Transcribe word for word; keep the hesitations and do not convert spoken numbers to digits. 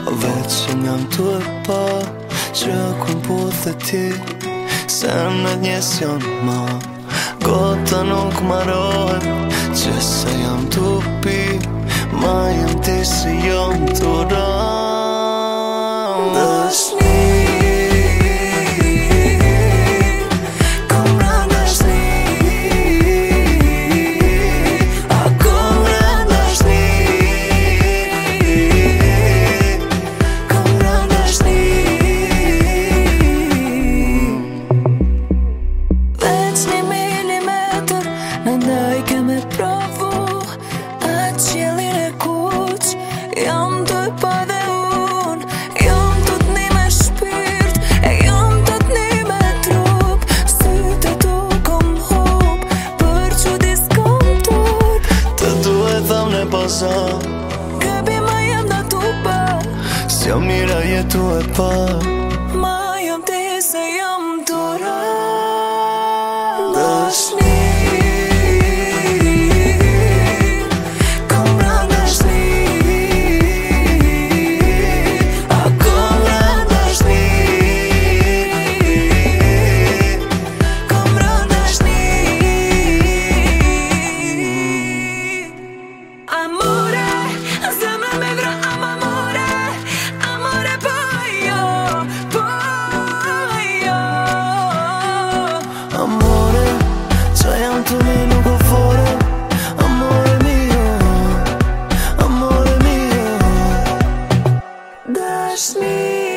Veç që njëm tu e pa që kun po the ti se në njës janë ma gota nuk marohet që se jam tu pi ma jam ti si jam tu ram dëshni Ndaj keme provu atë qjelin e kuq Jam të pa dhe un Jam të t'ni me shpirt E jam të t'ni me trup Sytë tu kom hup Për që diskom turp Të tu e tham në pasar Gabi ma jam da tu pa S'ja mira jetu e pa Ma jam ti se jam të ra Dëshni Amore, që jam të mi nuk o fore Amore mio, amore mio Dashni